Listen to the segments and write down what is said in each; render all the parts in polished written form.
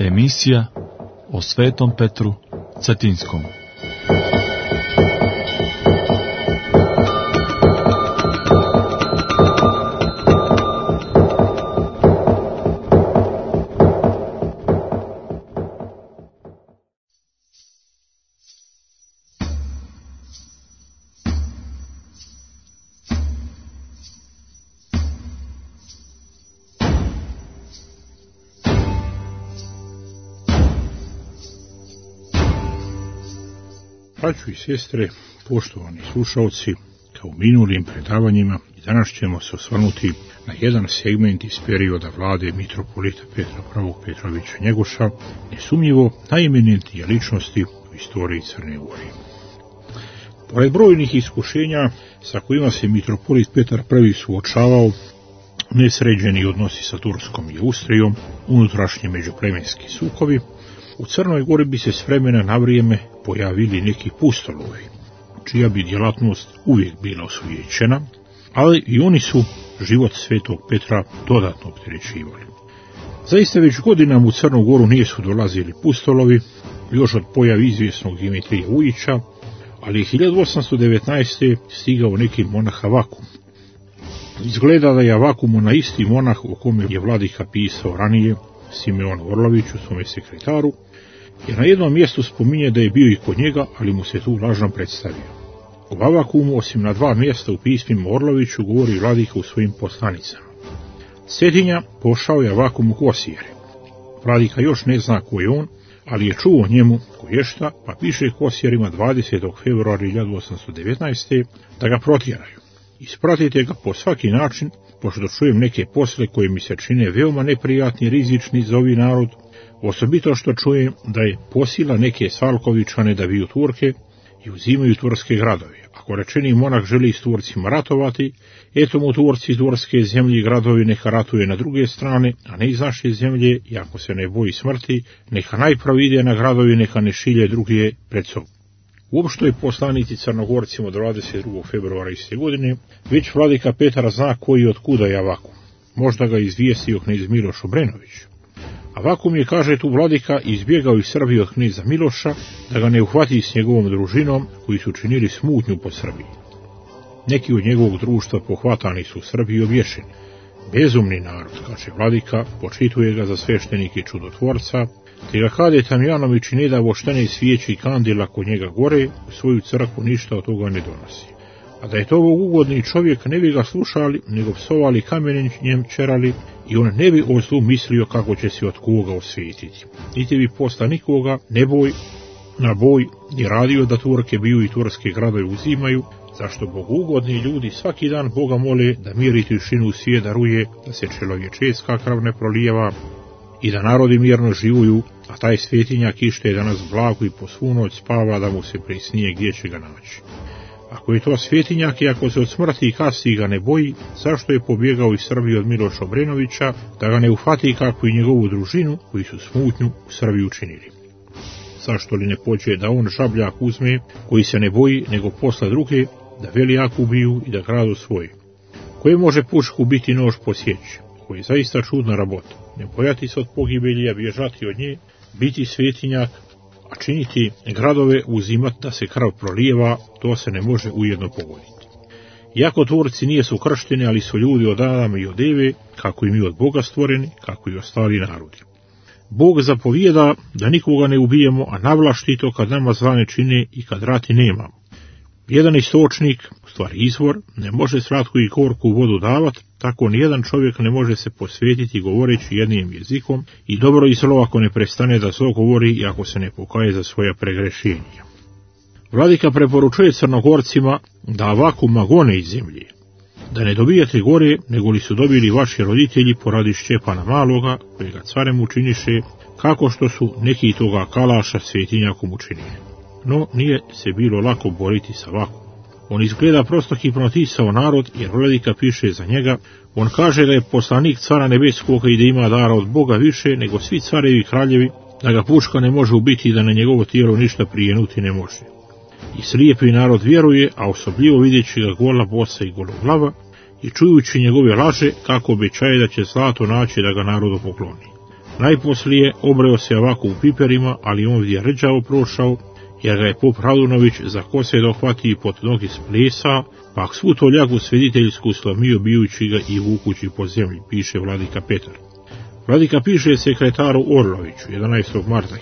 Emisija o Svetom Petru Cetinskom. Braćo i sestre, poštovani slušalci, kao u minulim predavanjima, danas ćemo se osvrnuti na jedan segment iz perioda vlade mitropolita Petra I. Petrovića Njegoša, nesumnjivo najeminentnije ličnosti u istoriji Crne Gore. Pored brojnih iskušenja sa kojima se mitropolit Petar I. suočavao, nesređeni odnosi sa Turskom i Austrijom, unutrašnji međuplemenski sukobi, u Crnoj Gori bi se s vremena na vrijeme pojavili neki pustolovi, čija bi djelatnost uvijek bila osujećena, ali i oni su život svetog Petra dodatno opterećivali. Zaista već godinama u Crnu Goru nisu dolazili pustolovi, još od pojave izvjesnog Dimitrija Ujića, ali je 1819. stigao neki monah Avakum. Izgleda da je Avakum onaj isti monah o kome je vladika pisao ranije, Simeon Orlović u svome sekretaru, jer na jednom mjestu spominje da je bio i kod njega, ali mu se tu lažno predstavio. O Avakumu, osim na dva mjesta u pismima Orloviću, govori vladika u svojim poslanicama. Cetinja pošao je Avakum u Kosjere. Vladika još ne zna ko je on, ali je čuo njemu koješta, pa piše Kosjerima 20. februara 1819. da ga protjeraju. Ispratite ga po svaki način, pošto čujem neke posle koje mi se čine veoma neprijatni i rizični za ovi narod, osobito što čujem da je posila neke Salkovičane da biju Turke i uzimaju turske gradove. Ako rečeni monah želi s Turcima ratovati, eto mu Turci turske zemlje i gradovi neka ratuje na druge strane, a ne iz naše zemlje, i ako se ne boji smrti, neka najpravo ide na gradovi, neka ne šilje druge pred sobom. U opštoj poslanici Crnogorcima od 22. februara iste godine, već vladika Petar zna koji od kuda je Avakum. Možda ga izvijestio knez Miloš Obrenović. Avakum je, kaže tu vladika, izbjegao iz Srbije od kneza Miloša, da ga ne uhvati s njegovom družinom, koji su činili smutnju po Srbiji. Neki od njegovog društva pohvatani su u Srbiji i obješeni. Bezumni narod, kaže vladika, počituje ga za sveštenike i čudotvorca, te ga Kade Tamjanović ne da voštene svijeći i kandila kod njega gore, u svoju crkvu ništa od toga ne donosi. A da je to ovog ugodni čovjek, ne bi ga slušali, nego psovali, kamenjem čerali, i on ne bi o zlu mislio kako će se od koga osvetiti. Niti bi posla nikoga, na boj, ni radio da Turke biju i turske gradove uzimaju, zašto bogugodni ljudi svaki dan Boga mole da mir i tišinu u svijet daruje, da se čelovječeska krv ne prolijeva i da narodi mirno živuju, a taj svetinjak ište danas blago i po svu noć spava da mu se prisnije gdje će ga naći. Ako je to svetinjak i ako se od smrti i kasti ga ne boji, zašto je pobjegao iz Srbije od Miloša Obrenovića, da ga ne uhvati kako i njegovu družinu, koji su smutnju u Srbiji učinili? Zašto li ne pođe da on žabljak uzme, koji se ne boji, nego posla druge, da velijak ubiju i da gradu svoje? Koje može pušku biti nož posjeći? Ovo je zaista čudna rabota. Ne bojati se od pogibelja, bježati od nje, biti svetinjak, a činiti gradove, uzimati da se krv prolijeva, to se ne može ujedno pogoditi. Iako Turci nije su kršteni, ali su ljudi od Adama i od Eve, kako i mi od Boga stvoreni, kako i ostali narodi. Bog zapovijeda da nikoga ne ubijemo, a navlašti to kad nama zla ne čine i kad rati nemamo. Jedan istočnik, u stvari izvor, ne može slatku i gorku vodu davati, tako nijedan čovjek ne može se posvetiti govoreći jednim jezikom i dobro i zlo ako ne prestane da zlo govori i ako se ne pokaje za svoja pregrešenja. Vladika preporučuje Crnogorcima da Avakuma gone iz zemlje, da ne dobijate gore, nego li su dobili vaši roditelji poradi Šćepana Maloga, kojega carem učiniše, kako što su neki toga kalaša svetinjakom učinili. No, nije se bilo lako boriti sa Avakumom. On izgleda prosto hipnotisao narod, jer vladika piše za njega. On kaže da je poslanik cara nebeskog i da ima dara od Boga više nego svi carevi i kraljevi, da ga puška ne može ubiti i da na njegovo tijelo ništa prijenuti ne može. I slijepi narod vjeruje, a osobljivo vidjeći ga gola bosa i gologlava i čujući njegove laže, kako obećaje da će zlato naći da ga narodu pokloni. Najposlije obreo se ovako u piperima, ali on je rđavo prošao, jer ga je pop Radunović za kose dohvati i pod nogi splesa, pa svu to ljagu svediteljsku slomio bijući ga i vukući po zemlji, piše vladika Petar. Vladika piše sekretaru Orloviću 11. marta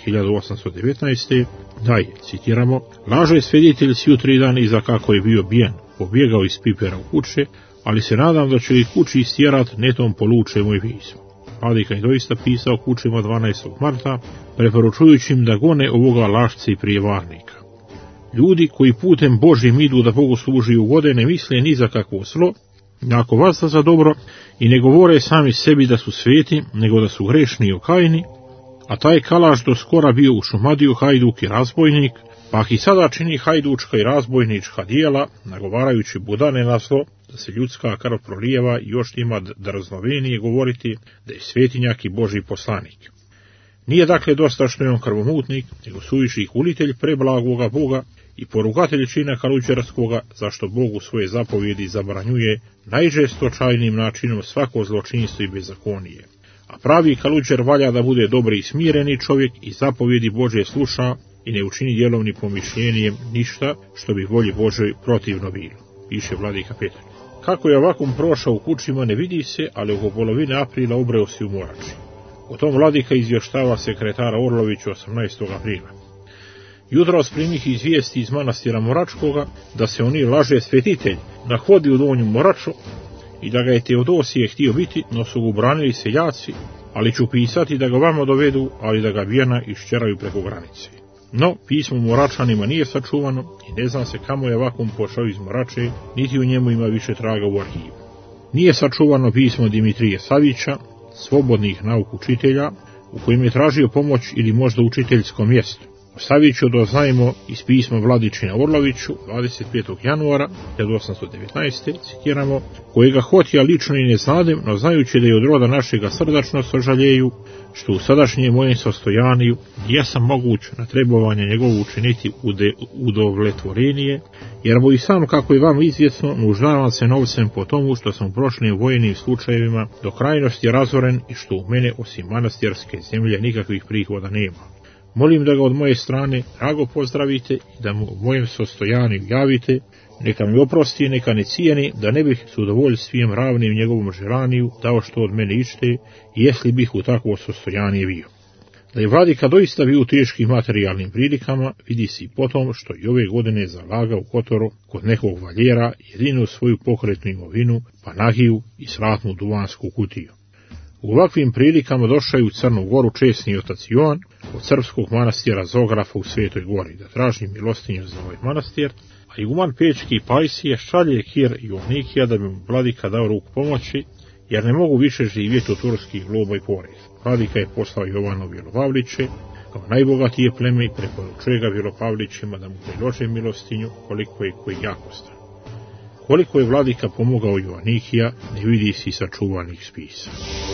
1819. da je, citiramo, laže sveditelj sju 3 dana iza kako je bio bijen, pobjegao iz pipera u kuće, ali se nadam da će i kući istjerat, netom poluče moj pismo. Vladika je doista pisao kućima 12. marta, preporučujući im da gone ovoga lašca i prijevarnika. Ljudi koji putem Božjim idu da Bogu služi u vode ne misle ni za kakvo zlo, ako vas za dobro, i ne govore sami sebi da su sveti, nego da su grešni i okajni, a taj kalaš do skora bio u Šumadiju hajduk i razbojnik, pa i sada čini hajdučka i razbojnička dijela, nagovarajući budane na zlo, da se ljudska krv prolijeva i još ima drznovenije govoriti da je svetinjak i Božji poslanik. Nije dakle dosta što je on krvomutnik, nego suvišni hulitelj preblagoga Boga i porugatelj čina kaluđerskoga, zašto Bogu svoje zapovjedi zabranjuje najžestočajnim načinom svako zločinstvo i bezakonije. A pravi kaluđer valja da bude dobri i smireni čovjek i zapovjedi Božje sluša i ne učini djelom ni pomišljenjem ništa što bi volji Božoj protivno bilo, piše vladika Petar. Kako je ovakom prošao u kućima ne vidi se, ali oko polovine aprila obreo se u Morači. O tom vladika izvještava sekretara Orloviću 18. aprila. Jutros primih izvijesti iz manastira Moračkoga da se oni laže svetitelj nahodi u Donju Moraču i da ga je Teodosije htio biti, no su ga branili seljaci, ali ću pisati da ga vama dovedu, ali da ga bijena iščeraju preko granice. No, pismo Moračanima nije sačuvano i ne zna se kamo je vakom pošao iz Morače, niti u njemu ima više traga u arhivu. Nije sačuvano pismo Dimitrije Savića, slobodnih nauk učitelja, u kojim je tražio pomoć ili možda učiteljsko mjesto. O Saviću doznajemo iz pisma Vladičina Orloviću 25. januara 1819. citiramo, kojega hotja lično i ne znadem, no znajući da je od roda našega srdačno sažaljeju, što u sadašnjem mojem sastojaniju jesam moguć na trebovanje njegovu učiniti udovletvorenije, jer bo i sam, kako je vam izvjesno, nuždavam se novcem po tomu što sam u prošlim vojnim slučajevima do krajnosti razoren i što u mene osim manastirske zemlje nikakvih prihoda nema. Molim da ga od moje strane drago pozdravite i da mu u mojem sastojanju javite, neka mi oprosti, neka ne cijeni, da ne bih s udovoljstvijem ravnim njegovom žeraniju dao što od mene ište, jesli bih u takvo sastojanje bio. Da je vladika doista bio u teškim materijalnim prilikama, vidi se i potom što i ove godine zalaga u Kotoru kod nekog valjera jedinu svoju pokretnu imovinu, panagiju i slatnu duvansku kutiju. U ovakvim prilikama došao je u Crnu Goru česni otac Jovan od srpskog manastira Zografa u Svetoj Gori da traži milostinju za ovaj manastir, a iguman Pečki Pajsije šalje Kir Jonikija da bi mu vladika dao ruku pomoći, jer ne mogu više živjeti od turskih globa i poreza. Vladika je poslao Jovano Bjelopavliće kao najbogatije pleme i preporučuje ga Bjelopavlićima da mu prilože milostinju koliko je koji jakostan. Koliko je vladika pomogao Jovanikija, ne vidi se sačuvanih spisa.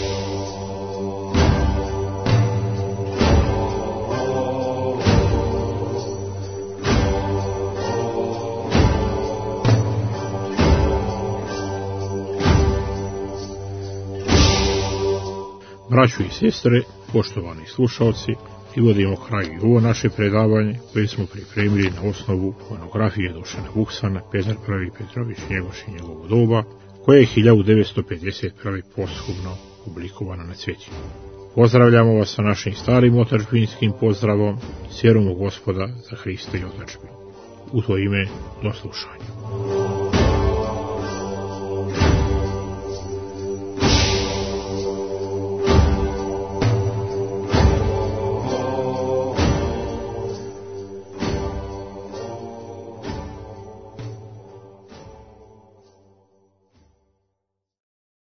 Braćo i sestre, poštovani slušalci, privodimo kraju i ovo naše predavanje koje smo pripremili na osnovu monografije Dušana Vuksana, Petar I. Petrović, Njegoš i njegovo doba, koja je 1951. posthumno publikovana na Cvjetinu. Pozdravljamo vas sa našim starim otadžbinskim pozdravom, sjerom u Gospoda za Hrista i otadžbinu. U to ime, do slušanja.